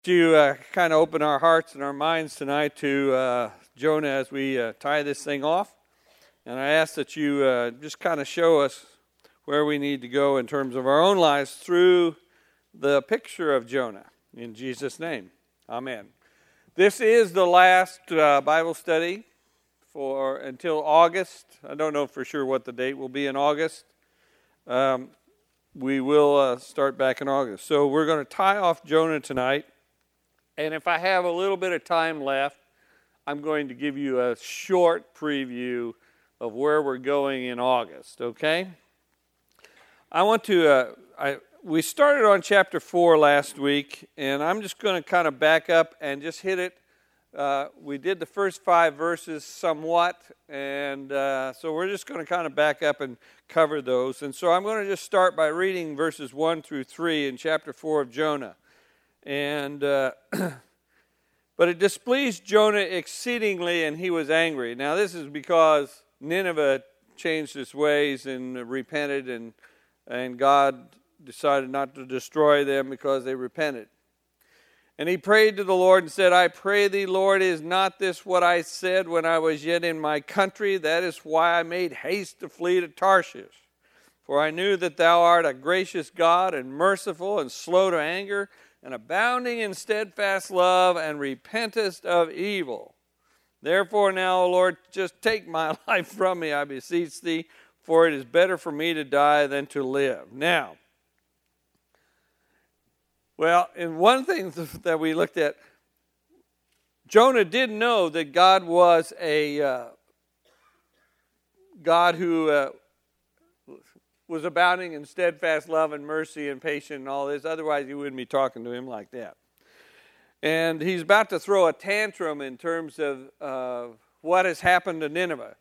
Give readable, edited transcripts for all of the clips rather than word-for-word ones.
To kind of open our hearts and our minds tonight to Jonah as we tie this thing off. And I ask that you just kind of show us where we need to go in terms of our own lives through the picture of Jonah. In Jesus' name, amen. This is the last Bible study for until August. I don't know for sure what the date will be in August. We will start back in August. So we're going to tie off Jonah tonight. And if I have a little bit of time left, I'm going to give you a short preview of where we're going in August, okay? I want to, we started on chapter 4 last week, and I'm just going to kind of back up and just hit it. We did the first 5 verses somewhat, and so we're just going to kind of back up and cover those. And so I'm going to just start by reading verses 1 through 3 in chapter 4 of Jonah. And but it displeased Jonah exceedingly, and he was angry. Now this is because Nineveh changed its ways and repented, and God decided not to destroy them because they repented. And he prayed to the Lord and said, I pray thee, Lord, is not this what I said when I was yet in my country? That is why I made haste to flee to Tarshish. For I knew that thou art a gracious God and merciful and slow to anger, and abounding in steadfast love, and repentest of evil. Therefore now, O Lord, just take my life from me, I beseech thee, for it is better for me to die than to live. Now, well, in one thing that we looked at, Jonah did know that God was a God who was abounding in steadfast love and mercy and patience and all this. Otherwise, you wouldn't be talking to him like that. And he's about to throw a tantrum in terms of what has happened to Nineveh.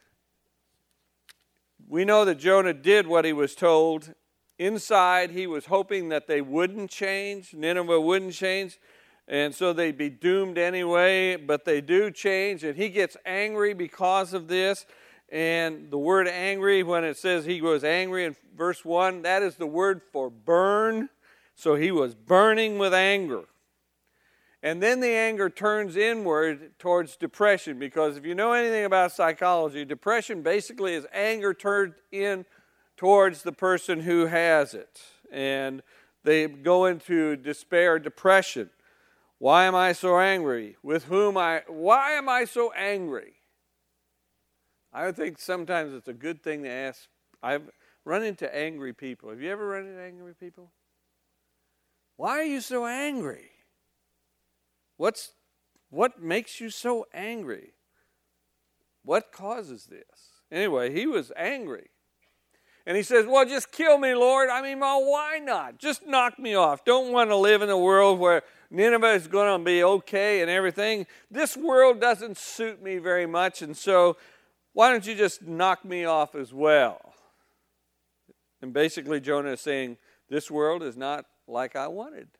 We know that Jonah did what he was told. Inside, he was hoping that they wouldn't change. Nineveh wouldn't change. And so they'd be doomed anyway. But they do change. And he gets angry because of this. And the word angry, when it says he was angry in verse 1, that is the word for burn. So he was burning with anger. And then the anger turns inward towards depression, because if you know anything about psychology, depression basically is anger turned in towards the person who has it. And they go into despair, depression. Why am I so angry? Why am I so angry? I think sometimes it's a good thing to ask. I've run into angry people. Have you ever run into angry people? Why are you so angry? What makes you so angry? What causes this? Anyway, he was angry. And he says, well, just kill me, Lord. I mean, well, why not? Just knock me off. Don't want to live in a world where Nineveh is going to be okay and everything. This world doesn't suit me very much, and so why don't you just knock me off as well? And basically Jonah is saying, this world is not like I wanted.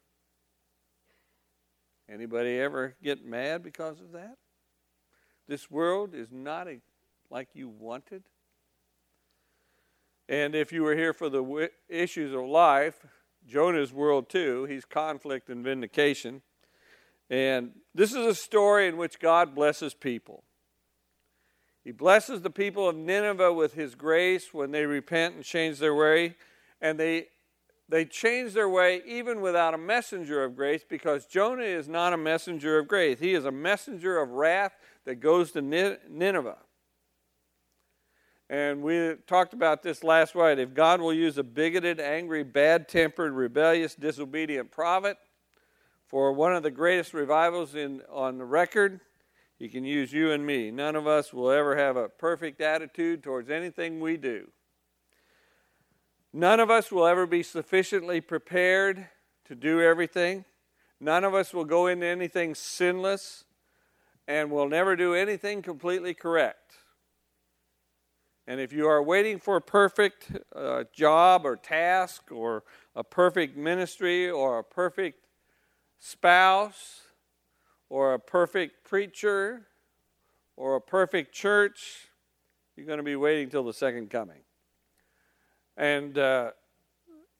Anybody ever get mad because of that? This world is not like you wanted. And if you were here for the issues of life, Jonah's world too, he's conflict and vindication. And this is a story in which God blesses people. He blesses the people of Nineveh with his grace when they repent and change their way. And they change their way even without a messenger of grace, because Jonah is not a messenger of grace. He is a messenger of wrath that goes to Nineveh. And we talked about this last night. If God will use a bigoted, angry, bad-tempered, rebellious, disobedient prophet for one of the greatest revivals on the record, he can use you and me. None of us will ever have a perfect attitude towards anything we do. None of us will ever be sufficiently prepared to do everything. None of us will go into anything sinless, and will never do anything completely correct. And if you are waiting for a perfect job or task or a perfect ministry or a perfect spouse or a perfect preacher or a perfect church, you're going to be waiting till the second coming. And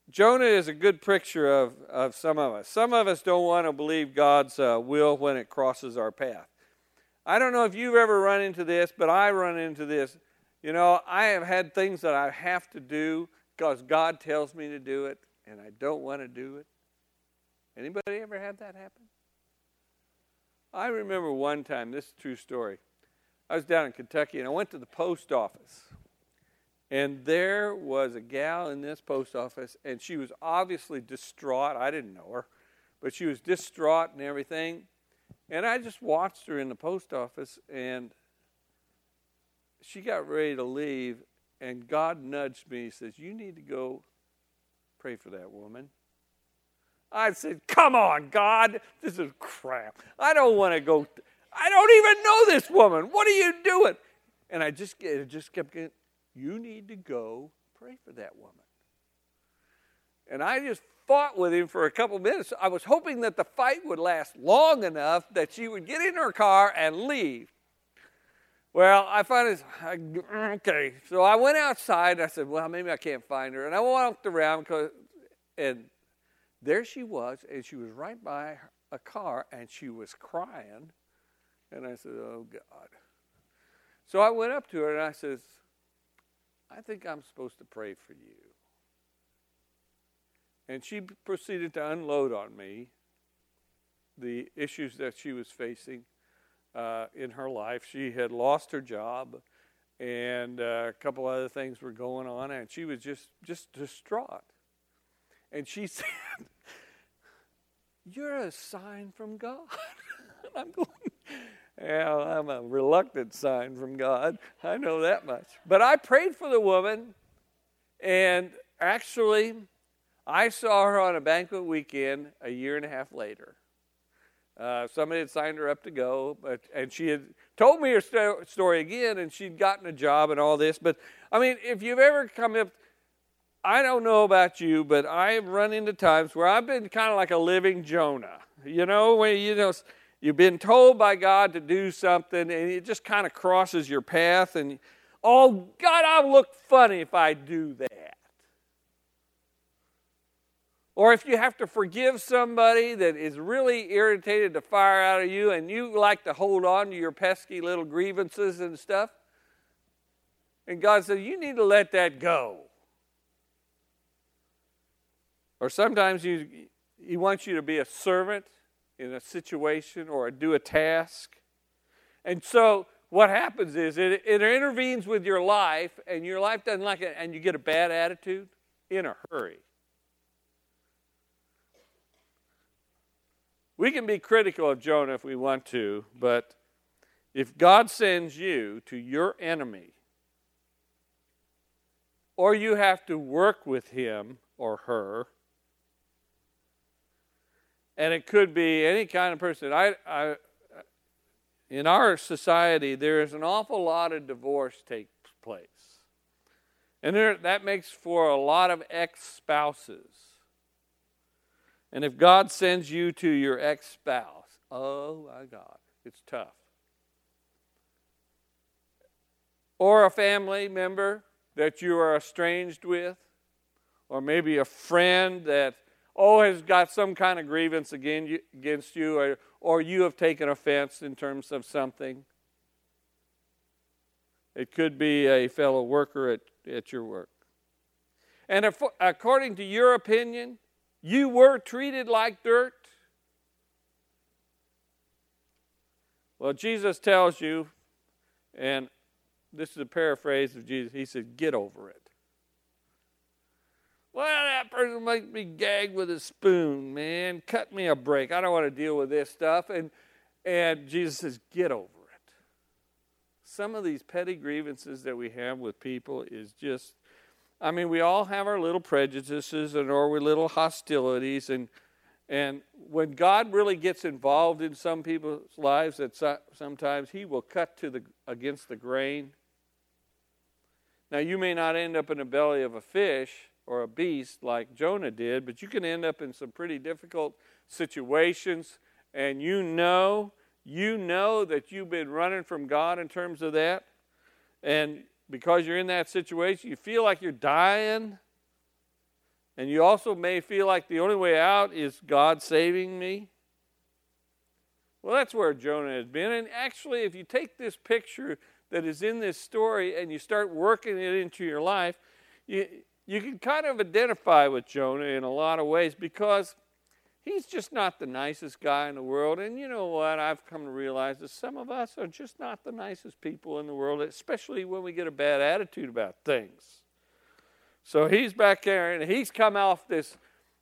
Jonah is a good picture of some of us. Some of us don't want to believe God's will when it crosses our path. I don't know if you've ever run into this, but I run into this. You know, I have had things that I have to do because God tells me to do it, and I don't want to do it. Anybody ever had that happen? I remember one time, this is a true story. I was down in Kentucky, and I went to the post office. And there was a gal in this post office, and she was obviously distraught. I didn't know her, but she was distraught and everything. And I just watched her in the post office, and she got ready to leave, and God nudged me. He says, "You need to go pray for that woman." I said, "Come on, God, this is crap. I don't want to go. I don't even know this woman. What are you doing?" And it just kept getting, "You need to go pray for that woman." And I just fought with him for a couple minutes. I was hoping that the fight would last long enough that she would get in her car and leave. Well, I finally, okay. So I went outside, and I said, well, maybe I can't find her. And I walked around, and there she was, and she was right by a car, and she was crying. And I said, oh, God. So I went up to her, and I said, I think I'm supposed to pray for you. And she proceeded to unload on me the issues that she was facing in her life. She had lost her job, and a couple other things were going on, and she was just distraught. And she said, "You're a sign from God." I'm going, well, I'm a reluctant sign from God. I know that much. But I prayed for the woman, and actually, I saw her on a banquet weekend a year and a half later. Somebody had signed her up to go, and she had told me her story again, and she'd gotten a job and all this. But, I mean, if you've ever come up, I don't know about you, but I've run into times where I've been kind of like a living Jonah. You know, when you've been told by God to do something, and it just kind of crosses your path, and, oh, God, I'll look funny if I do that. Or if you have to forgive somebody that is really irritated the fire out of you, and you like to hold on to your pesky little grievances and stuff, and God says, you need to let that go. Or sometimes He wants you to be a servant in a situation or do a task. And so what happens is it intervenes with your life, and your life doesn't like it, and you get a bad attitude in a hurry. We can be critical of Jonah if we want to, but if God sends you to your enemy, or you have to work with him or her, and it could be any kind of person. In our society, there is an awful lot of divorce takes place. And that makes for a lot of ex-spouses. And if God sends you to your ex-spouse, oh my God, it's tough. Or a family member that you are estranged with, or maybe a friend that, has got some kind of grievance against you, or you have taken offense in terms of something. It could be a fellow worker at your work. And if, according to your opinion, you were treated like dirt, well, Jesus tells you, and this is a paraphrase of Jesus, he said, get over it. Well, that person makes me gag with a spoon, man. Cut me a break. I don't want to deal with this stuff. And Jesus says, get over it. Some of these petty grievances that we have with people is just, we all have our little prejudices or our little hostilities. And when God really gets involved in some people's lives, that sometimes he will cut against the grain. Now, you may not end up in the belly of a fish or a beast like Jonah did, but you can end up in some pretty difficult situations, and you know that you've been running from God in terms of that, and because you're in that situation, you feel like you're dying, And you also may feel like the only way out is God saving me. Well, that's where Jonah has been. And actually, if you take this picture that is in this story and you start working it into your life, you can kind of identify with Jonah in a lot of ways, because he's just not the nicest guy in the world. And you know what? I've come to realize that some of us are just not the nicest people in the world, especially when we get a bad attitude about things. So he's back there, and he's come off this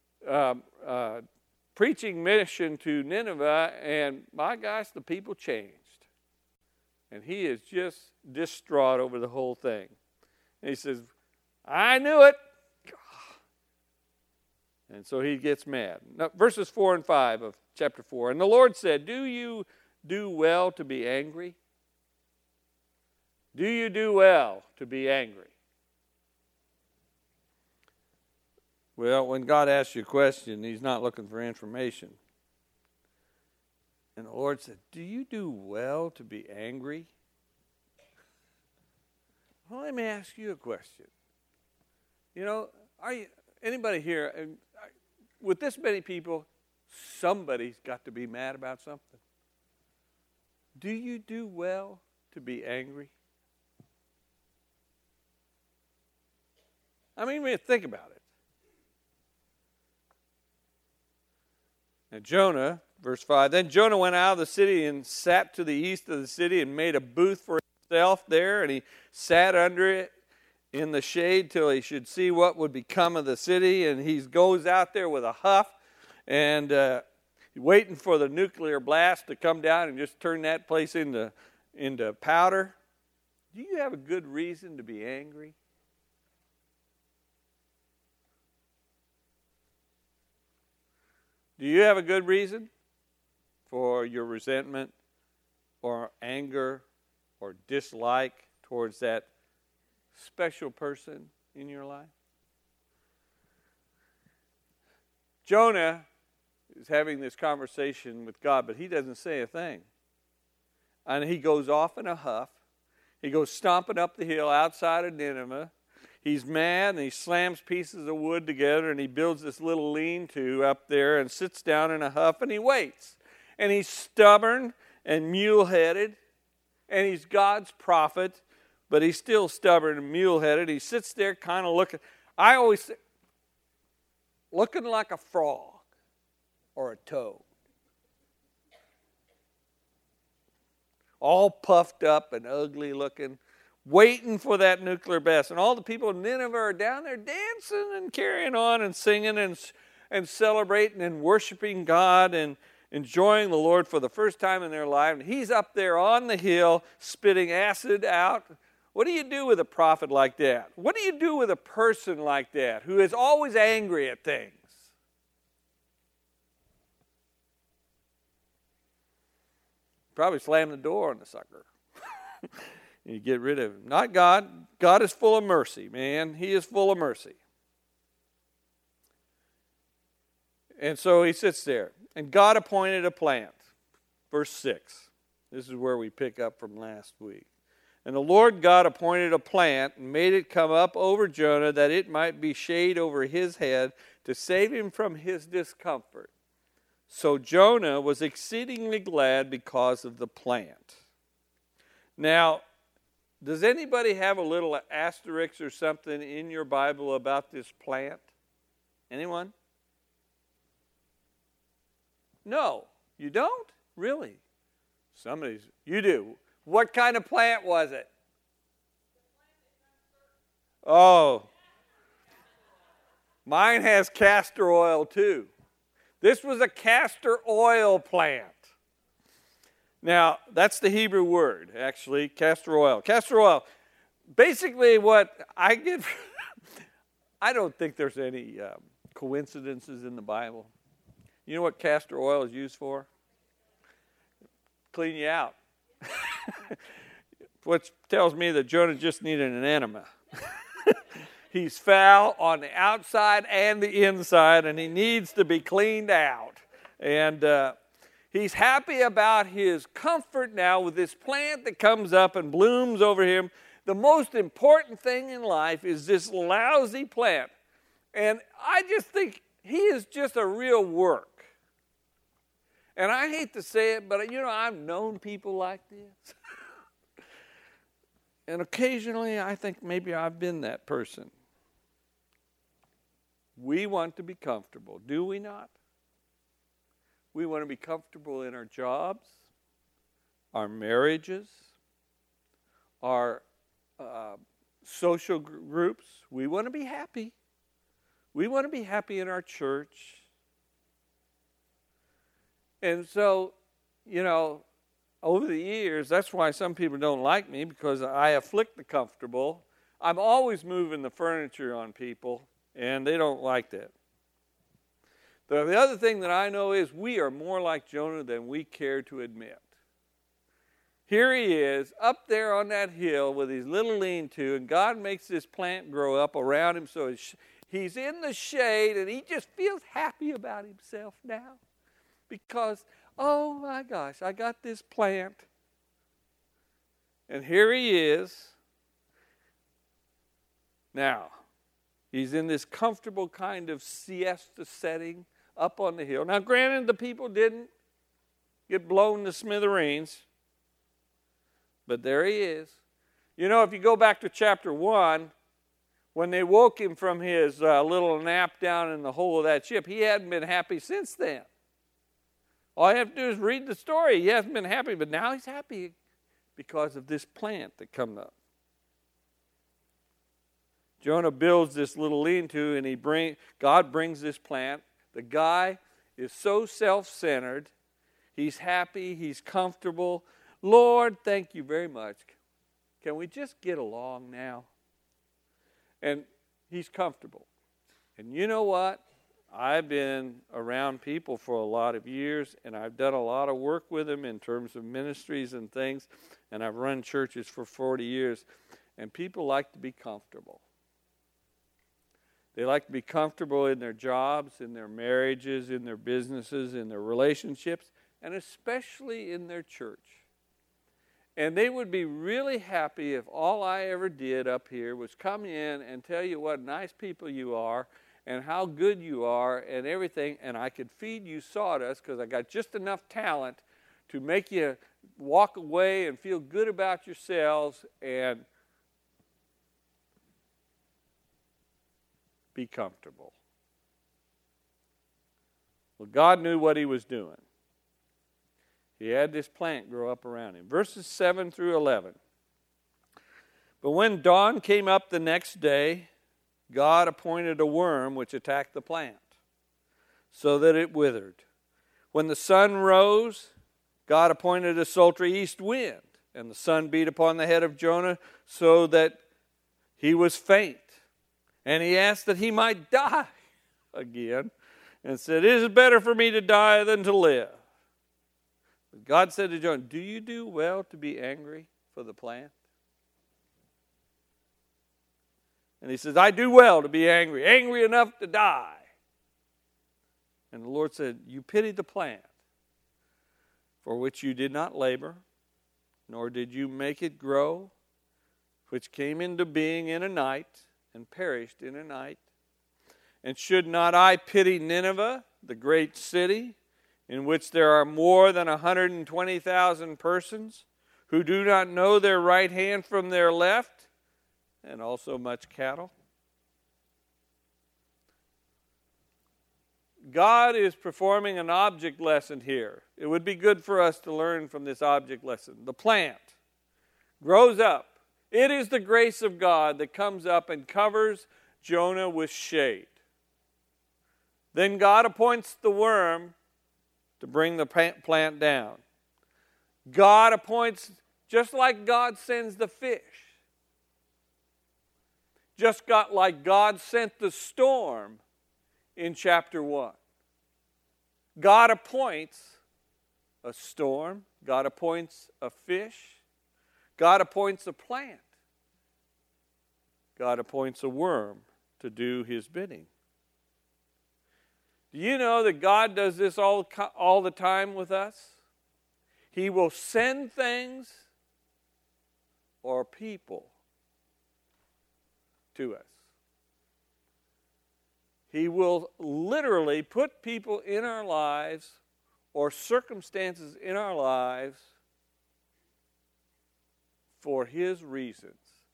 preaching mission to Nineveh, and my gosh, the people changed. And he is just distraught over the whole thing. And he says, I knew it. And so he gets mad. Now, verses 4 and 5 of chapter 4. And the Lord said, do you do well to be angry? Do you do well to be angry? Well, when God asks you a question, he's not looking for information. And the Lord said, do you do well to be angry? Well, let me ask you a question. You know, anybody here, with this many people, somebody's got to be mad about something. Do you do well to be angry? I mean, think about it. Now Jonah, verse 5, then Jonah went out of the city and sat to the east of the city and made a booth for himself there, and he sat under it in the shade till he should see what would become of the city. And he goes out there with a huff and waiting for the nuclear blast to come down and just turn that place into powder. Do you have a good reason to be angry? Do you have a good reason for your resentment or anger or dislike towards that special person in your life? Jonah is having this conversation with God, but he doesn't say a thing. And he goes off in a huff. He goes stomping up the hill outside of Nineveh. He's mad, and he slams pieces of wood together, and he builds this little lean-to up there and sits down in a huff, and he waits. And he's stubborn and mule-headed, and he's God's prophet, but he's still stubborn and mule-headed. He sits there kind of looking, I always say, looking like a frog or a toad. All puffed up and ugly looking, waiting for that nuclear blast. And all the people in Nineveh are down there dancing and carrying on and singing and celebrating and worshiping God and enjoying the Lord for the first time in their life. And he's up there on the hill spitting acid out. What do you do with a prophet like that? What do you do with a person like that who is always angry at things? Probably slam the door on the sucker. You get rid of him. Not God. God is full of mercy, man. He is full of mercy. And so he sits there. And God appointed a plant. Verse 6. This is where we pick up from last week. And the Lord God appointed a plant and made it come up over Jonah that it might be shade over his head to save him from his discomfort. So Jonah was exceedingly glad because of the plant. Now, does anybody have a little asterisk or something in your Bible about this plant? Anyone? No, you don't? Really? You do. What kind of plant was it? Oh, mine has castor oil too. This was a castor oil plant. Now, that's the Hebrew word, actually, castor oil. Castor oil, basically what I get, I don't think there's any coincidences in the Bible. You know what castor oil is used for? Clean you out. Which tells me that Jonah just needed an enema. He's foul on the outside and the inside, and he needs to be cleaned out. And he's happy about his comfort now with this plant that comes up and blooms over him. The most important thing in life is this lousy plant. And I just think he is just a real work. And I hate to say it, but I've known people like this. And occasionally I think maybe I've been that person. We want to be comfortable, do we not? We want to be comfortable in our jobs, our marriages, our social groups. We want to be happy. We want to be happy in our church. And so, over the years, that's why some people don't like me, because I afflict the comfortable. I'm always moving the furniture on people, and they don't like that. The other thing that I know is we are more like Jonah than we care to admit. Here he is, up there on that hill with his little lean-to, and God makes this plant grow up around him so he's in the shade, and he just feels happy about himself now. Because, oh my gosh, I got this plant. And here he is. Now, he's in this comfortable kind of siesta setting up on the hill. Now, granted, the people didn't get blown to smithereens. But there he is. If you go back to chapter 1, when they woke him from his little nap down in the hold of that ship, he hadn't been happy since then. All you have to do is read the story. He hasn't been happy, but now he's happy because of this plant that comes up. Jonah builds this little lean-to, and God brings this plant. The guy is so self-centered. He's happy. He's comfortable. Lord, thank you very much. Can we just get along now? And he's comfortable. And you know what? I've been around people for a lot of years, and I've done a lot of work with them in terms of ministries and things, and I've run churches for 40 years, and people like to be comfortable. They like to be comfortable in their jobs, in their marriages, in their businesses, in their relationships, and especially in their church. And they would be really happy if all I ever did up here was come in and tell you what nice people you are and how good you are and everything, and I could feed you sawdust because I got just enough talent to make you walk away and feel good about yourselves and be comfortable. Well, God knew what he was doing. He had this plant grow up around him. Verses 7 through 11. But when dawn came up the next day, God appointed a worm which attacked the plant, so that it withered. When the sun rose, God appointed a sultry east wind, and the sun beat upon the head of Jonah so that he was faint. And he asked that he might die again, and said, "It is better for me to die than to live." But God said to Jonah, "Do you do well to be angry for the plant?" And he says, "I do well to be angry, angry enough to die." And the Lord said, "You pitied the plant, for which you did not labor, nor did you make it grow, which came into being in a night and perished in a night. And should not I pity Nineveh, the great city, in which there are more than 120,000 persons who do not know their right hand from their left, and also much cattle?" God is performing an object lesson here. It would be good for us to learn from this object lesson. The plant grows up. It is the grace of God that comes up and covers Jonah with shade. Then God appoints the worm to bring the plant down. God appoints, just like God sends the fish, like God sent the storm in chapter 1. God appoints a storm. God appoints a fish. God appoints a plant. God appoints a worm to do his bidding. Do you know that God does this all the time with us? He will send things or people to us. He will literally put people in our lives or circumstances in our lives for His reasons.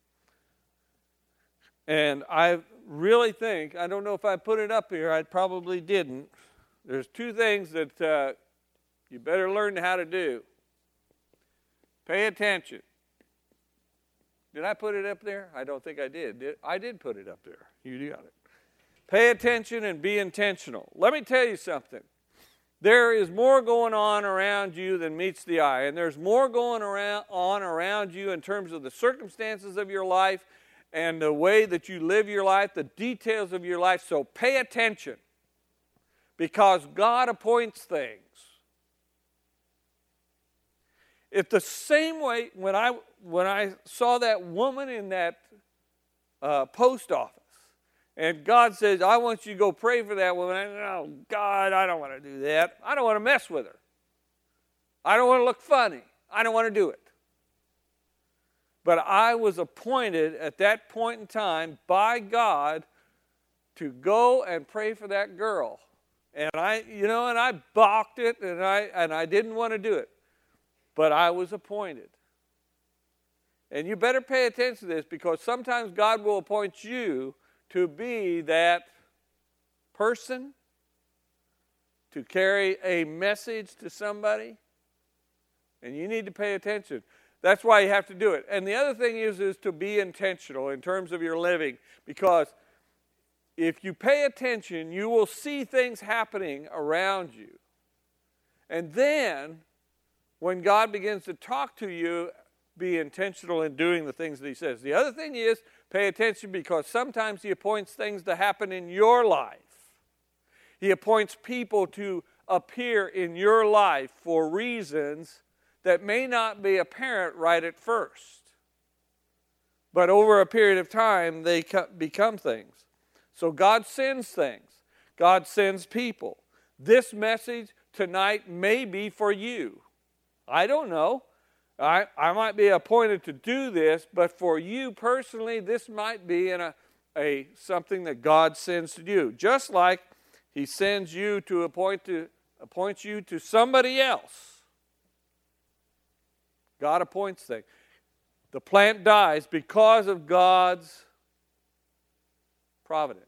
And I really think, I don't know if I put it up here, I probably didn't. There's two things that you better learn how to do. Pay attention. Did I put it up there? I don't think I did. I did put it up there. You got it. Pay attention and be intentional. Let me tell you something. There is more going on around you than meets the eye. And there's more going on around you in terms of the circumstances of your life and the way that you live your life, the details of your life. So pay attention, because God appoints things. It's the same way when I saw that woman in that post office, and God says, I want you to go pray for that woman. Oh, God, I don't want to do that. I don't want to mess with her. I don't want to look funny. I don't want to do it. But I was appointed at that point in time by God to go and pray for that girl. And I balked it, and I didn't want to do it. But I was appointed. And you better pay attention to this, because sometimes God will appoint you to be that person, to carry a message to somebody. And you need to pay attention. That's why you have to do it. And the other thing is to be intentional in terms of your living, because if you pay attention, you will see things happening around you. And then, when God begins to talk to you, be intentional in doing the things that He says. The other thing is, pay attention, because sometimes He appoints things to happen in your life. He appoints people to appear in your life for reasons that may not be apparent right at first. But over a period of time, they become things. So God sends things. God sends people. This message tonight may be for you. I don't know. I might be appointed to do this, but for you personally, this might be in a something that God sends to you. Just like He sends you to appoint you to somebody else. God appoints things. The plant dies because of God's providence.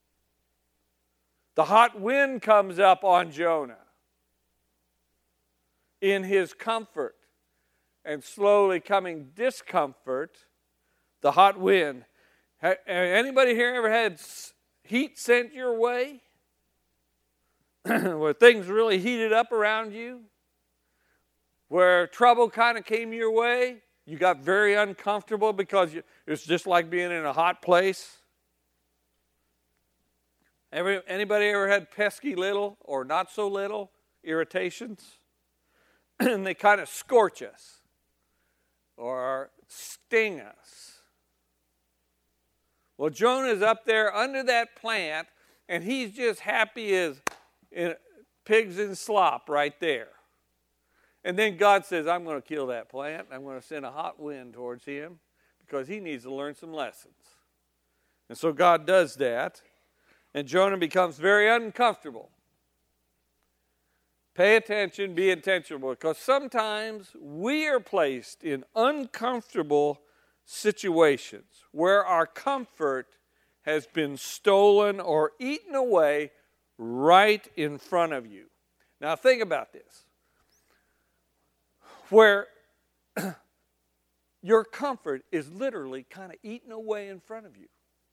The hot wind comes up on Jonah in his comfort, and slowly coming discomfort, the hot wind. Anybody here ever had heat sent your way? Where things really heated up around you? Where trouble kind of came your way? You got very uncomfortable because it's just like being in a hot place? Anybody ever had pesky little or not so little irritations? And they kind of scorch us or sting us. Well, Jonah's up there under that plant, and he's just happy as pigs in slop right there. And then God says, I'm going to kill that plant. I'm going to send a hot wind towards him because he needs to learn some lessons. And so God does that, and Jonah becomes very uncomfortable. Pay attention, be intentional, because sometimes we are placed in uncomfortable situations where our comfort has been stolen or eaten away right in front of you. Now think about this. Where your comfort is literally kind of eaten away in front of you.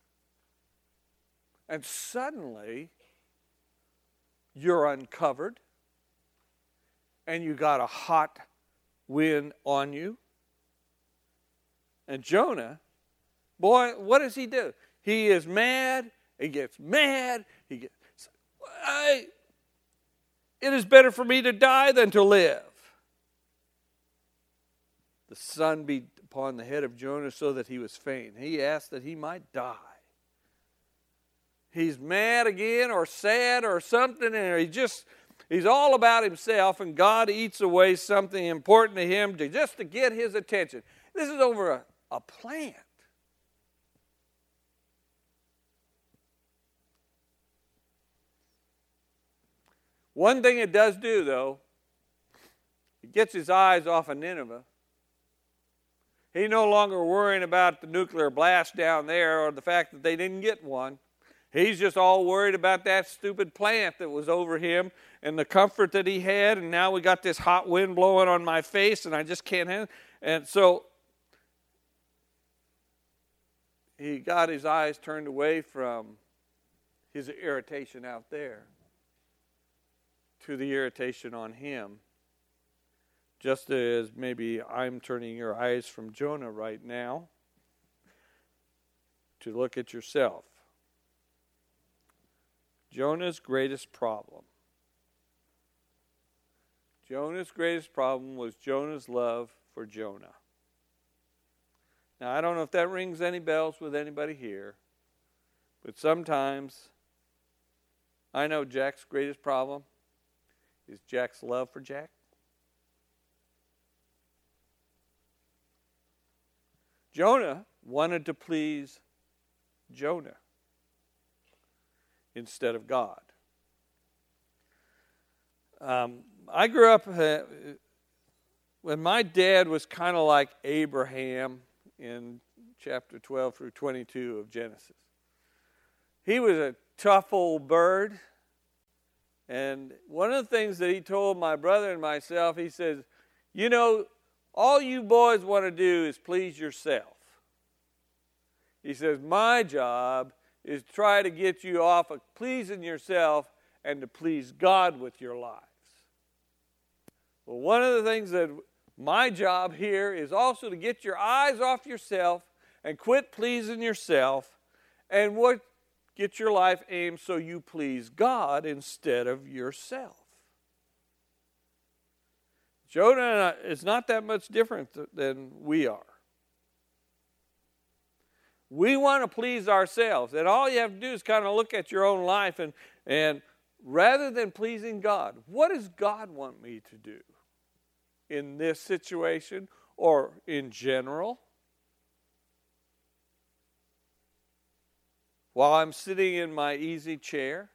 And suddenly, you're uncovered, and you got a hot wind on you. And Jonah, boy, what does he do? He is mad. He gets mad. It is better for me to die than to live. The sun beat upon the head of Jonah so that he was faint. He asked that he might die. He's mad again or sad or something, and he's all about himself, and God eats away something important to him just to get his attention. This is over a plant. One thing it does do, though, it gets his eyes off of Nineveh. He's no longer worrying about the nuclear blast down there or the fact that they didn't get one. He's just all worried about that stupid plant that was over him and the comfort that he had, and now we got this hot wind blowing on my face and I just can't handle it. And so he got his eyes turned away from his irritation out there to the irritation on him. Just as maybe I'm turning your eyes from Jonah right now to look at yourself. Jonah's greatest problem. Jonah's greatest problem was Jonah's love for Jonah. Now, I don't know if that rings any bells with anybody here, but sometimes I know Jack's greatest problem is Jack's love for Jack. Jonah wanted to please Jonah instead of God. I grew up when my dad was kind of like Abraham in chapter 12 through 22 of Genesis. He was a tough old bird. And one of the things that he told my brother and myself, he says, you know, all you boys want to do is please yourself. He says, my job is to try to get you off of pleasing yourself and to please God with your lives. Well, one of the things that my job here is also to get your eyes off yourself and quit pleasing yourself and get your life aimed so you please God instead of yourself. Jonah is not that much different than we are. We want to please ourselves, and all you have to do is kind of look at your own life and rather than pleasing God, what does God want me to do in this situation or in general? While I'm sitting in my easy chair,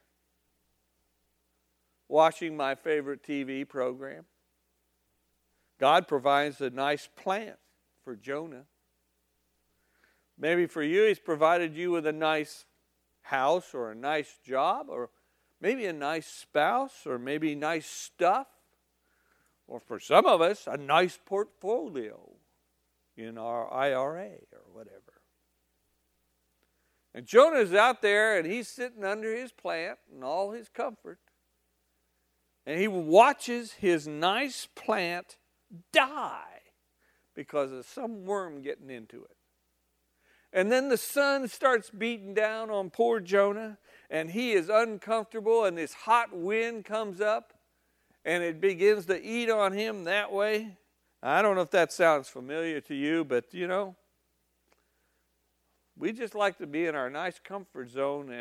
watching my favorite TV program, God provides a nice plant for Jonah. Maybe for you, He's provided you with a nice house or a nice job or maybe a nice spouse or maybe nice stuff. Or for some of us, a nice portfolio in our IRA or whatever. And Jonah's out there and he's sitting under his plant in all his comfort. And he watches his nice plant die because of some worm getting into it. And then the sun starts beating down on poor Jonah, and he is uncomfortable, and this hot wind comes up, and it begins to eat on him that way. I don't know if that sounds familiar to you, but you know, we just like to be in our nice comfort zone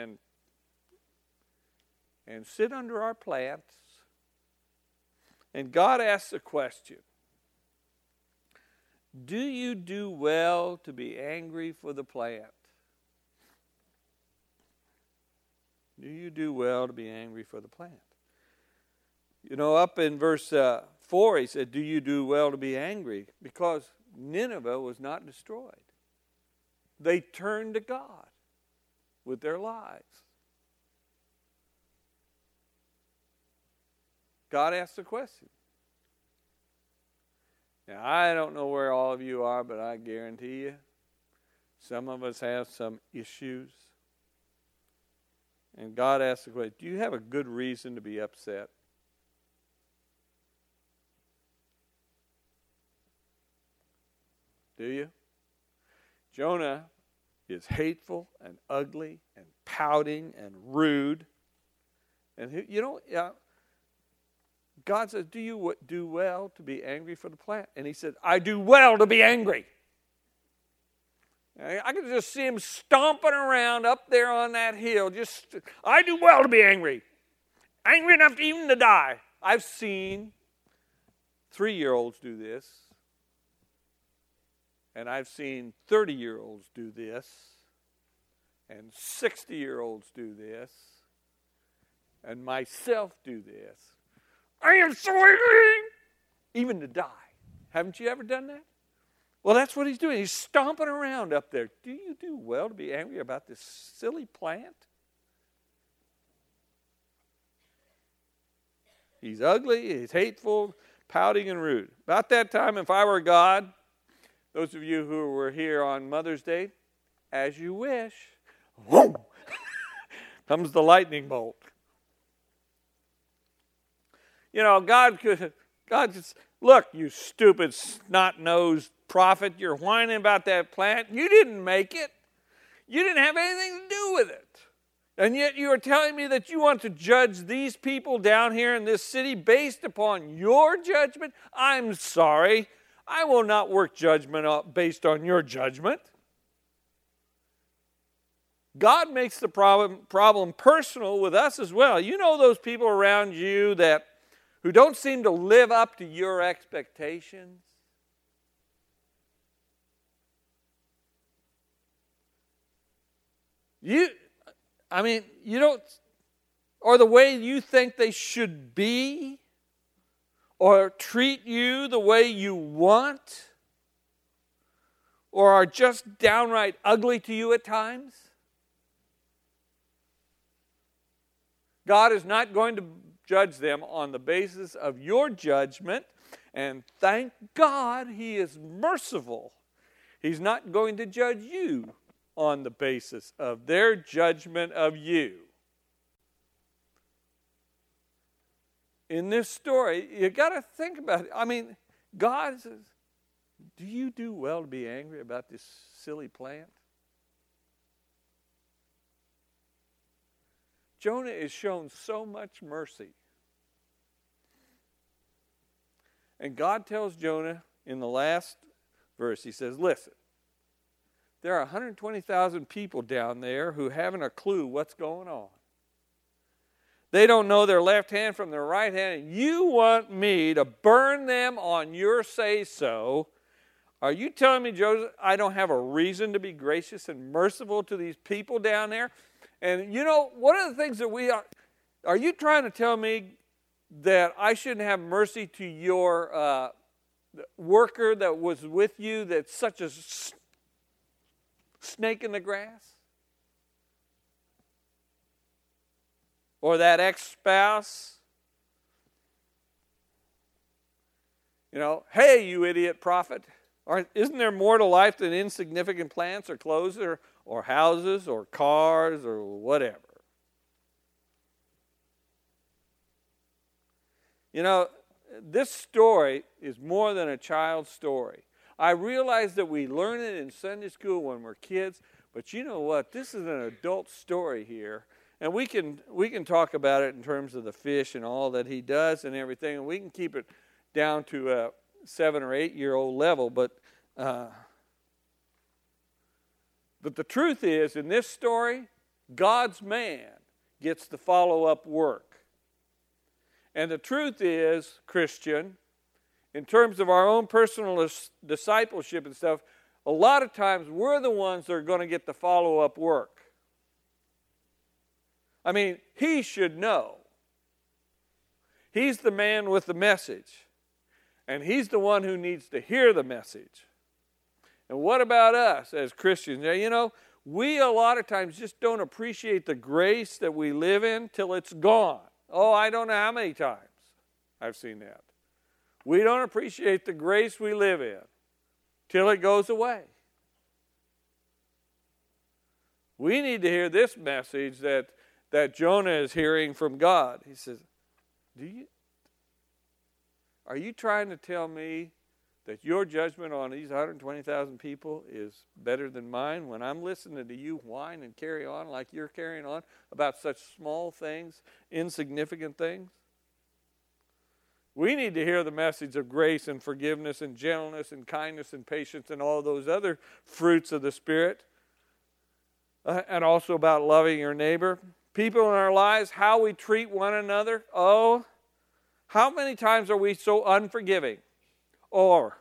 and sit under our plants. And God asks a question. Do you do well to be angry for the plant? Do you do well to be angry for the plant? You know, up in verse 4, he said, do you do well to be angry? Because Nineveh was not destroyed. They turned to God with their lives. God asked the question. Now, I don't know where all of you are, but I guarantee you, some of us have some issues. And God asked the question, do you have a good reason to be upset? Do you? Jonah is hateful and ugly and pouting and rude. And you know, God says, do you do well to be angry for the plant? And he said, I do well to be angry. I could just see him stomping around up there on that hill. I do well to be angry. Angry enough to even to die. I've seen 3-year-olds do this. And I've seen 30-year-olds do this. And 60-year-olds do this. and myself do this. I am so angry, even to die. Haven't you ever done that? Well, that's what he's doing. He's stomping around up there. Do you do well to be angry about this silly plant? He's ugly, he's hateful, pouting and rude. About that time, if I were God, those of you who were here on Mother's Day, as you wish, whoom, comes the lightning bolt. You know, God just, look, you stupid snot-nosed prophet, you're whining about that plant. You didn't make it. You didn't have anything to do with it. And yet you are telling me that you want to judge these people down here in this city based upon your judgment? I'm sorry. I will not work judgment based on your judgment. God makes the problem personal with us as well. You know those people around you who don't seem to live up to your expectations? You don't, or the way you think they should be, or treat you the way you want, or are just downright ugly to you at times. God is not going to judge them on the basis of your judgment, and thank God He is merciful. He's not going to judge you on the basis of their judgment of you. In this story, you got to think about it. I mean, God says, do you do well to be angry about this silly plant? Jonah is shown so much mercy. And God tells Jonah in the last verse, He says, listen, there are 120,000 people down there who haven't a clue what's going on. They don't know their left hand from their right hand, and you want me to burn them on your say-so. Are you telling me, Joseph, I don't have a reason to be gracious and merciful to these people down there? And you know, one of the things that are you trying to tell me that I shouldn't have mercy to your worker that was with you that's such a snake in the grass? Or that ex-spouse? You know, hey, you idiot prophet. Isn't there more to life than insignificant plants or clothes or houses or cars or whatever? You know, this story is more than a child's story. I realize that we learn it in Sunday school when we're kids, but you know what? This is an adult story here, and we can talk about it in terms of the fish and all that he does and everything, and we can keep it down to a 7 or 8 year old level, but the truth is, in this story, God's man gets the follow-up work. And the truth is, Christian, in terms of our own personal discipleship and stuff, a lot of times we're the ones that are going to get the follow-up work. I mean, he should know. He's the man with the message. And he's the one who needs to hear the message. And what about us as Christians? You know, we a lot of times just don't appreciate the grace that we live in till it's gone. Oh, I don't know how many times I've seen that. We don't appreciate the grace we live in till it goes away. We need to hear this message that Jonah is hearing from God. He says, are you trying to tell me that your judgment on these 120,000 people is better than mine when I'm listening to you whine and carry on like you're carrying on about such small things, insignificant things? We need to hear the message of grace and forgiveness and gentleness and kindness and patience and all those other fruits of the Spirit. And also about loving your neighbor. People in our lives, how we treat one another. Oh, how many times are we so unforgiving or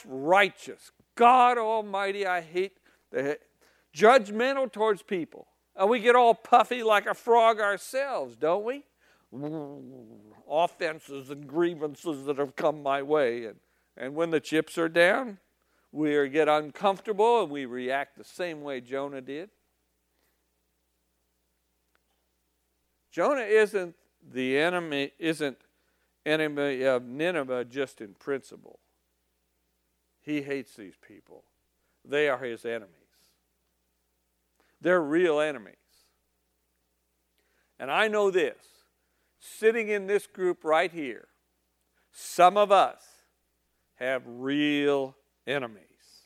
self-righteous? God Almighty, I hate the judgmental towards people. And we get all puffy like a frog ourselves, don't we? Offenses and grievances that have come my way. And when the chips are down, we get uncomfortable and we react the same way Jonah did. Jonah isn't enemy of Nineveh just in principle. He hates these people. They are his enemies. They're real enemies. And I know this, sitting in this group right here, some of us have real enemies.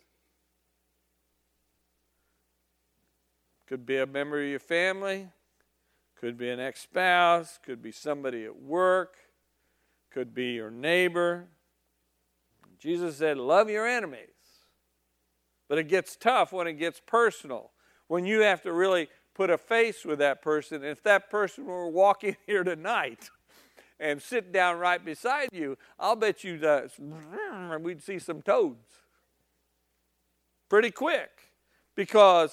Could be a member of your family, could be an ex-spouse, could be somebody at work, could be your neighbor. Jesus said, love your enemies. But it gets tough when it gets personal, when you have to really put a face with that person. If that person were walking here tonight and sit down right beside you, I'll bet you we'd see some toads pretty quick, because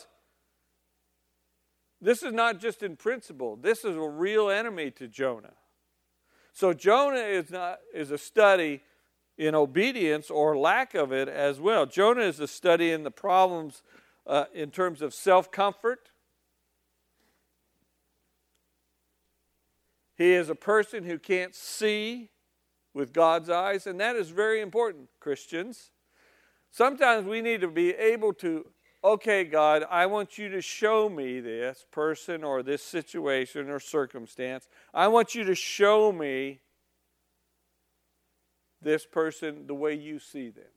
this is not just in principle. This is a real enemy to Jonah. So Jonah is a study in obedience or lack of it as well. Jonah is a study in the problems in terms of self-comfort. He is a person who can't see with God's eyes, and that is very important, Christians. Sometimes we need to be able to, okay, God, I want you to show me this person or this situation or circumstance. I want you to show me this person the way you see them.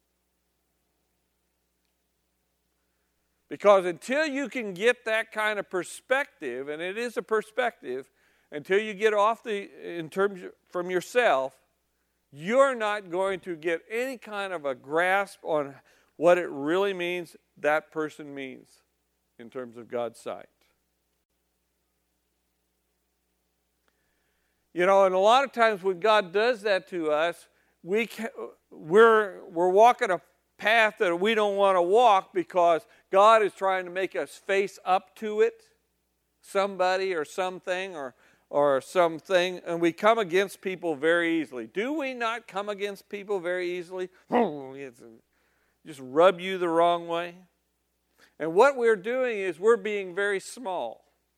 Because until you can get that kind of perspective, and it is a perspective, until you get off from yourself, you're not going to get any kind of a grasp on what it really means that person means in terms of God's sight. You know, and a lot of times when God does that to us, we're walking a path that we don't want to walk because God is trying to make us face up to it, somebody or something or something, and we come against people very easily. Do we not come against people very easily? Just rub you the wrong way. And what we're doing is we're being very small.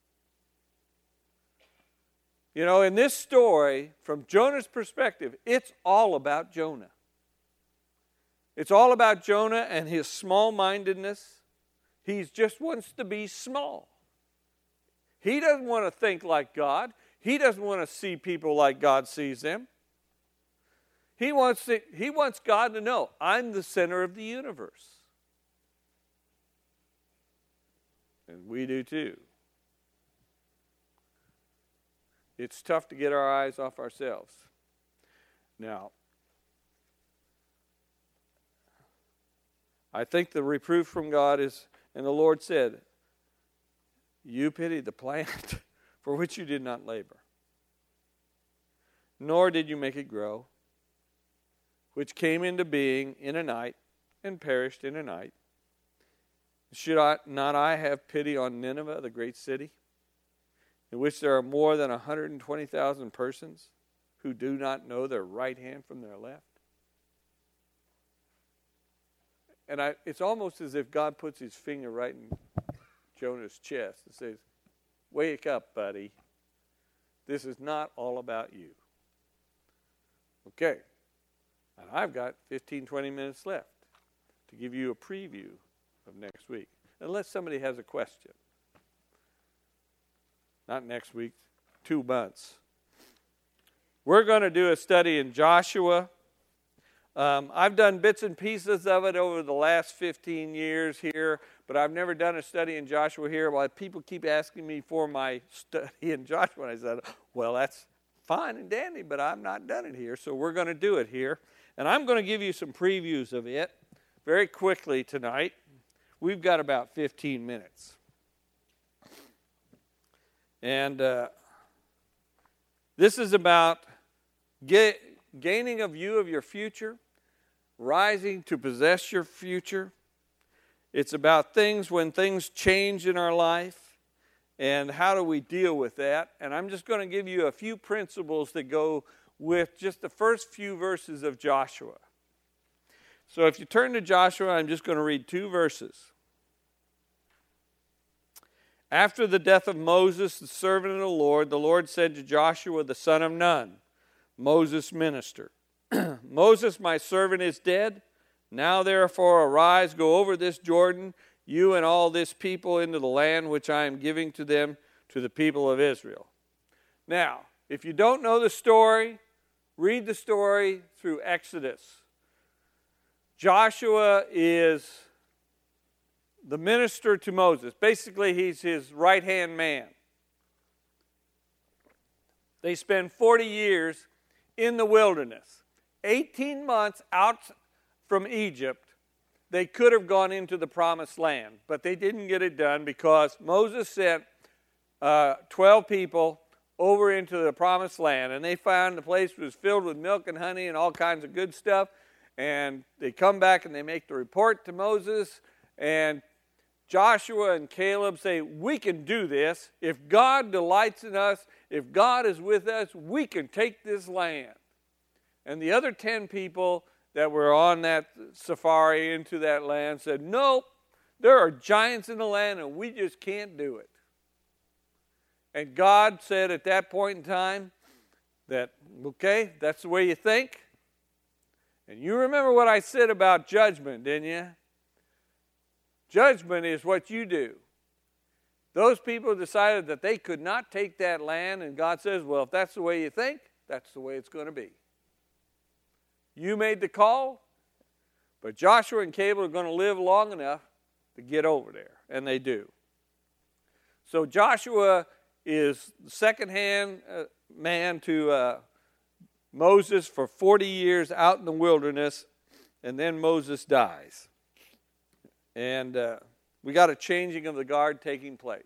You know, in this story, from Jonah's perspective, it's all about Jonah. It's all about Jonah and his small-mindedness. He just wants to be small. He doesn't want to think like God. He doesn't want to see people like God sees them. He wants God to know, I'm the center of the universe. And we do too. It's tough to get our eyes off ourselves. Now, I think the reproof from God is, and the Lord said, you pitied the plant for which you did not labor, nor did you make it grow, which came into being in a night and perished in a night. Should not I have pity on Nineveh, the great city, in which there are more than 120,000 persons who do not know their right hand from their left? And it's almost as if God puts his finger right in Jonah's chest and says, wake up, buddy. This is not all about you. Okay. And I've got 15, 20 minutes left to give you a preview of next week. Unless somebody has a question. Not next week, 2 months. We're going to do a study in Joshua. I've done bits and pieces of it over the last 15 years here, but I've never done a study in Joshua here. Well, people keep asking me for my study in Joshua, and I said, well, that's fine and dandy, but I've not done it here, so we're going to do it here. And I'm going to give you some previews of it very quickly tonight. We've got about 15 minutes. And this is about gaining a view of your future, rising to possess your future. It's about things when things change in our life. And how do we deal with that? And I'm just going to give you a few principles that go with just the first few verses of Joshua. So if you turn to Joshua, I'm just going to read 2 verses. After the death of Moses, the servant of the Lord said to Joshua, the son of Nun, Moses' minister, Moses, my servant, is dead. Now therefore arise, go over this Jordan, you and all this people, into the land which I am giving to them, to the people of Israel. Now, if you don't know the story, read the story through Exodus. Joshua is the minister to Moses. Basically, he's his right-hand man. They spend 40 years in the wilderness. 18 months out from Egypt, they could have gone into the promised land, but they didn't get it done because Moses sent 12 people over into the promised land, and they found the place was filled with milk and honey and all kinds of good stuff, and they come back and they make the report to Moses, and Joshua and Caleb say, we can do this. If God delights in us, if God is with us, we can take this land. And the other 10 people that were on that safari into that land said, nope, there are giants in the land and we just can't do it. And God said at that point in time that, okay, that's the way you think. And you remember what I said about judgment, didn't you? Judgment is what you do. Those people decided that they could not take that land, and God says, well, if that's the way you think, that's the way it's going to be. You made the call, but Joshua and Caleb are going to live long enough to get over there, and they do. So Joshua is the second-hand man to Moses for 40 years out in the wilderness, and then Moses dies. And we got a changing of the guard taking place.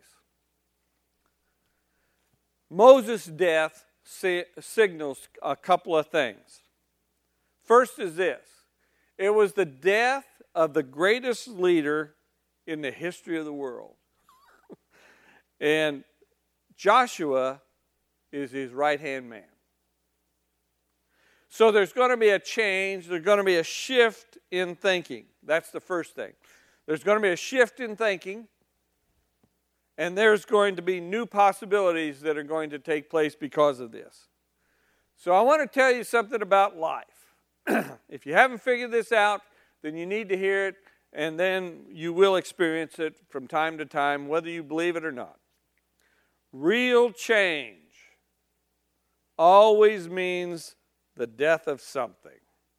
Moses' death signals a couple of things. First is this. It was the death of the greatest leader in the history of the world. And Joshua is his right-hand man. So there's going to be a change. There's going to be a shift in thinking. That's the first thing. There's going to be a shift in thinking, and there's going to be new possibilities that are going to take place because of this. So I want to tell you something about life. If you haven't figured this out, then you need to hear it, and then you will experience it from time to time, whether you believe it or not. Real change always means the death of something.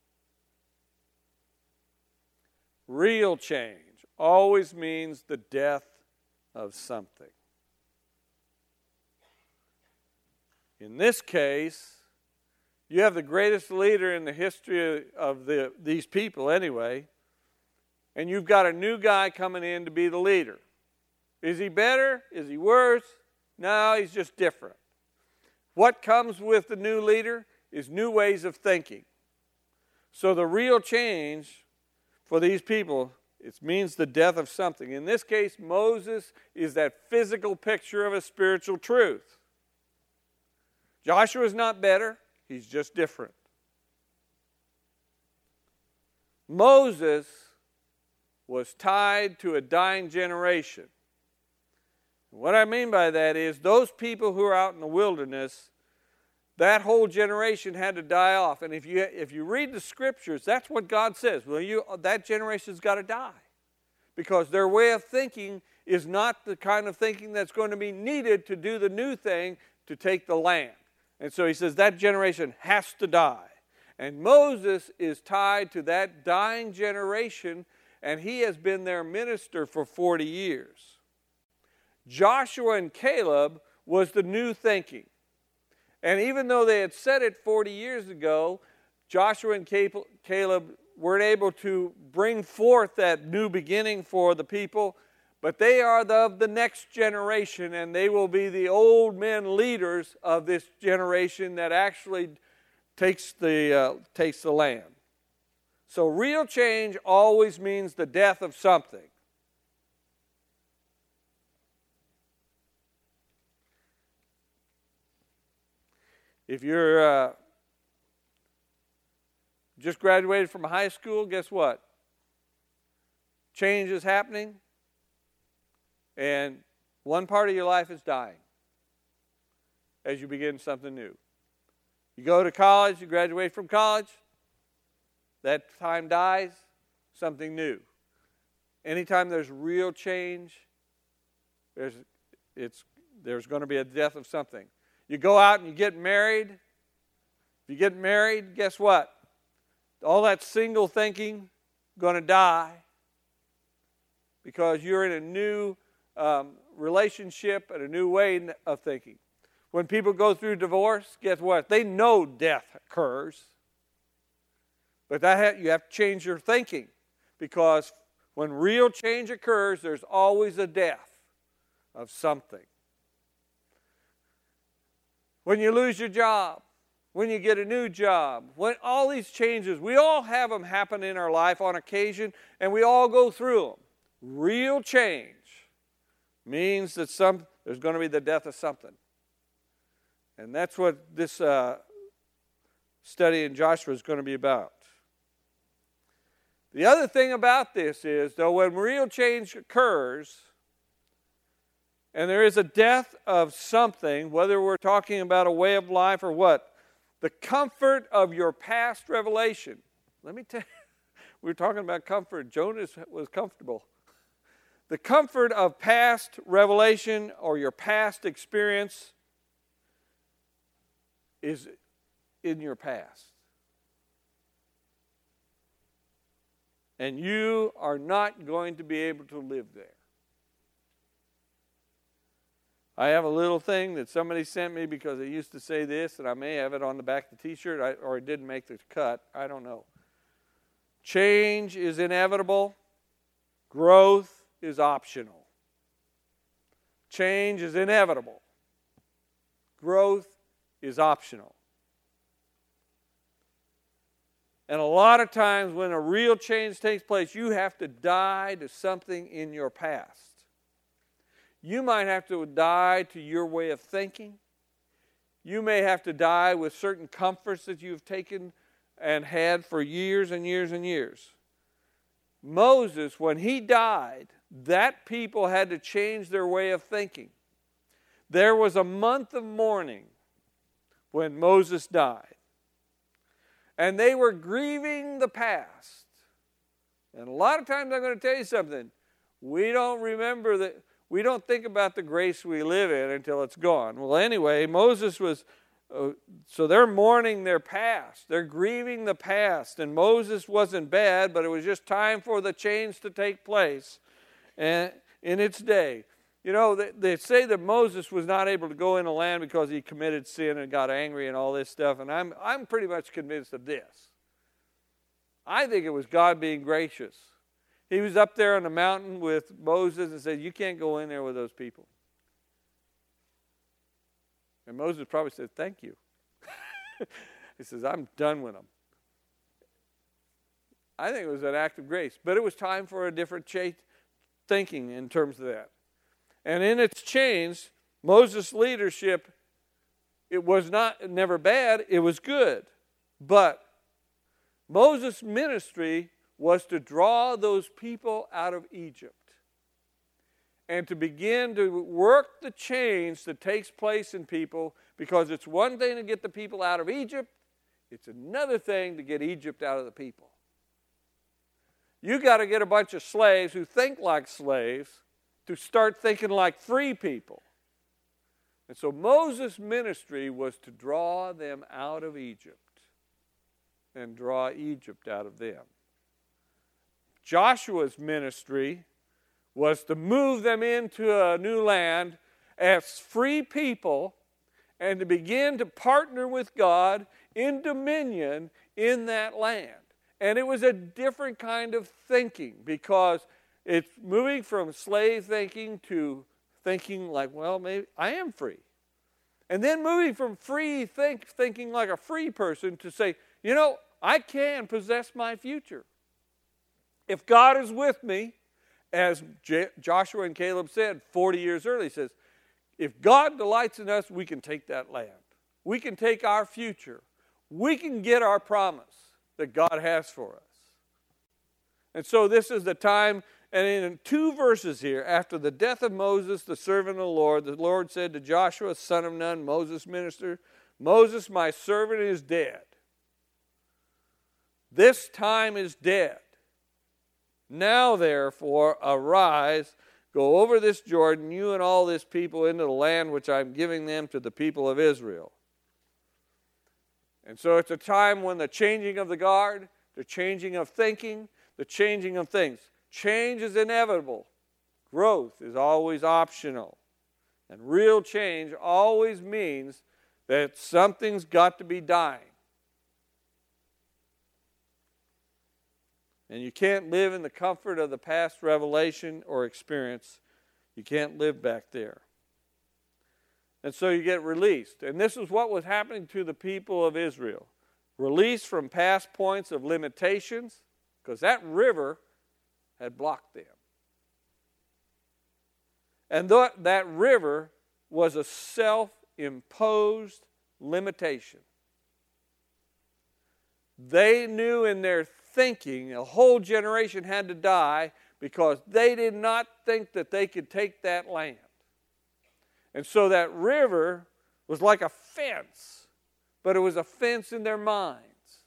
Real change always means the death of something. In this case, you have the greatest leader in the history of these people anyway, and you've got a new guy coming in to be the leader. Is he better? Is he worse? No, he's just different. What comes with the new leader is new ways of thinking. So the real change for these people, it means the death of something. In this case, Moses is that physical picture of a spiritual truth. Joshua is not better, he's just different. Moses was tied to a dying generation. What I mean by that is those people who are out in the wilderness, that whole generation had to die off. And if you read the scriptures, that's what God says. Well, that generation's got to die. Because their way of thinking is not the kind of thinking that's going to be needed to do the new thing to take the land. And so he says that generation has to die. And Moses is tied to that dying generation, and he has been their minister for 40 years. Joshua and Caleb was the new thinking. And even though they had said it 40 years ago, Joshua and Caleb weren't able to bring forth that new beginning for the people, but they are of the next generation, and they will be the old men leaders of this generation that actually takes the land. So real change always means the death of something. If you're just graduated from high school, guess what? Change is happening, and one part of your life is dying as you begin something new. You go to college, you graduate from college, that time dies, something new. Anytime there's real change, there's going to be a death of something. You go out and you get married. If you get married, guess what? All that single thinking going to die because you're in a new relationship and a new way of thinking. When people go through divorce, guess what? They know death occurs. But you have to change your thinking, because when real change occurs, there's always a death of something. When you lose your job, when you get a new job, when all these changes, we all have them happen in our life on occasion, and we all go through them. Real change means that there's going to be the death of something. And that's what this study in Joshua is going to be about. The other thing about this is, though, when real change occurs, and there is a death of something, whether we're talking about a way of life or what, the comfort of your past revelation. Let me tell you, we were talking about comfort. Jonas was comfortable. The comfort of past revelation or your past experience is in your past. And you are not going to be able to live there. I have a little thing that somebody sent me because it used to say this, and I may have it on the back of the t-shirt, or it didn't make the cut. I don't know. Change is inevitable. Growth is optional. Change is inevitable. Growth is optional. And a lot of times when a real change takes place, you have to die to something in your past. You might have to die to your way of thinking. You may have to die with certain comforts that you've taken and had for years and years and years. Moses, when he died, that people had to change their way of thinking. There was a month of mourning when Moses died. And they were grieving the past. And a lot of times I'm going to tell you something. We don't remember that. We don't think about the grace we live in until it's gone. Well, anyway, Moses was, so they're mourning their past. They're grieving the past. And Moses wasn't bad, but it was just time for the change to take place in its day. You know, they say that Moses was not able to go in the land because he committed sin and got angry and all this stuff. And I'm pretty much convinced of this. I think it was God being gracious. He was up there on the mountain with Moses and said, you can't go in there with those people. And Moses probably said, thank you. He says, I'm done with them. I think it was an act of grace. But it was time for a different thinking in terms of that. And in its change, Moses' leadership, it was never bad, it was good. But Moses' ministry was to draw those people out of Egypt and to begin to work the change that takes place in people, because it's one thing to get the people out of Egypt, it's another thing to get Egypt out of the people. You got to get a bunch of slaves who think like slaves to start thinking like free people. And so Moses' ministry was to draw them out of Egypt and draw Egypt out of them. Joshua's ministry was to move them into a new land as free people and to begin to partner with God in dominion in that land. And it was a different kind of thinking, because it's moving from slave thinking to thinking like, well, maybe I am free. And then moving from free thinking like a free person to say, you know, I can possess my future. If God is with me, as Joshua and Caleb said 40 years earlier, he says, if God delights in us, we can take that land. We can take our future. We can get our promise that God has for us. And so this is the time, and in 2 verses here, after the death of Moses, the servant of the Lord said to Joshua, son of Nun, Moses' minister, Moses, my servant, is dead. This time is dead. Now, therefore, arise, go over this Jordan, you and all this people, into the land which I'm giving them to the people of Israel. And so it's a time when the changing of the guard, the changing of thinking, the changing of things. Change is inevitable. Growth is always optional. And real change always means that something's got to be dying. And you can't live in the comfort of the past revelation or experience. You can't live back there. And so you get released. And this is what was happening to the people of Israel. Released from past points of limitations, because that river had blocked them. And that river was a self-imposed limitation. They knew in their thinking a whole generation had to die because they did not think that they could take that land. And so that river was like a fence, but it was a fence in their minds.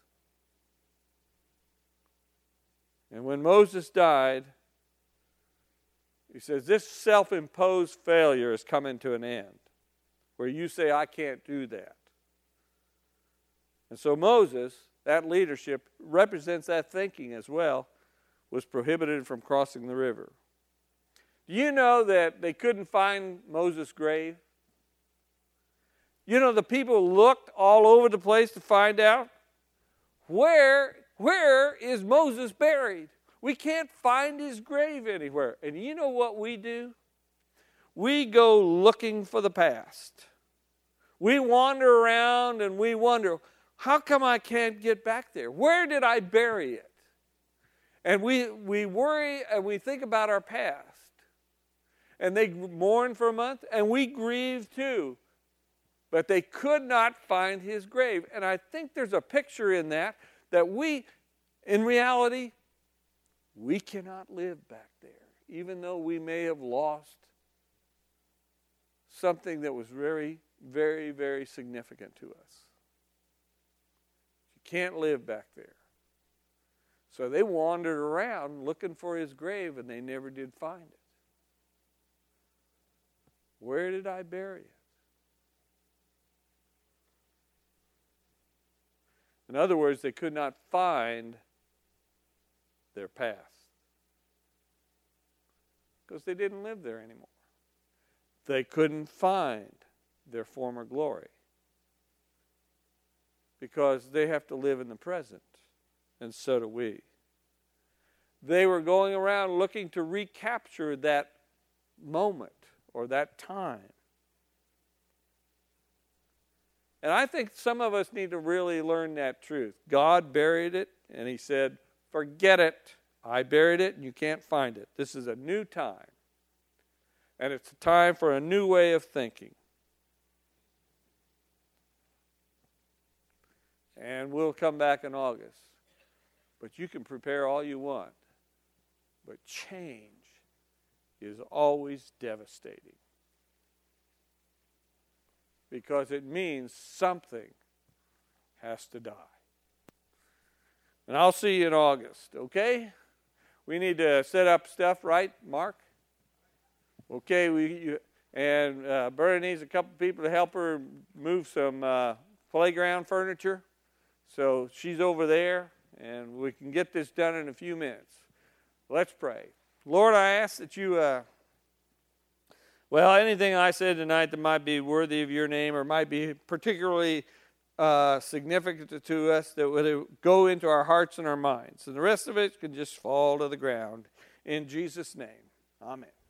And when Moses died, he says, this self-imposed failure is coming to an end, where you say, I can't do that. And so Moses, that leadership, represents that thinking as well, was prohibited from crossing the river. Do you know that they couldn't find Moses' grave? You know, the people looked all over the place to find out, where is Moses buried? We can't find his grave anywhere. And you know what we do? We go looking for the past. We wander around and we wonder, how come I can't get back there? Where did I bury it? And we worry and we think about our past. And they mourn for a month, and we grieve too. But they could not find his grave. And I think there's a picture in that we, in reality, we cannot live back there, even though we may have lost something that was very, very, very significant to us. You can't live back there. So they wandered around looking for his grave, and they never did find it. Where did I bury it? In other words, they could not find their past because they didn't live there anymore. They couldn't find their former glory because they have to live in the present, and so do we. They were going around looking to recapture that moment or that time. And I think some of us need to really learn that truth. God buried it, and he said, forget it. I buried it, and you can't find it. This is a new time. And it's a time for a new way of thinking. And we'll come back in August. But you can prepare all you want. But change is always devastating. Because it means something has to die. And I'll see you in August, okay? We need to set up stuff, right, Mark? Okay, Berta needs a couple people to help her move some playground furniture. So she's over there, and we can get this done in a few minutes. Let's pray. Lord, I ask that you, anything I said tonight that might be worthy of your name or might be particularly significant to us, that would go into our hearts and our minds. And the rest of it can just fall to the ground. In Jesus' name, amen.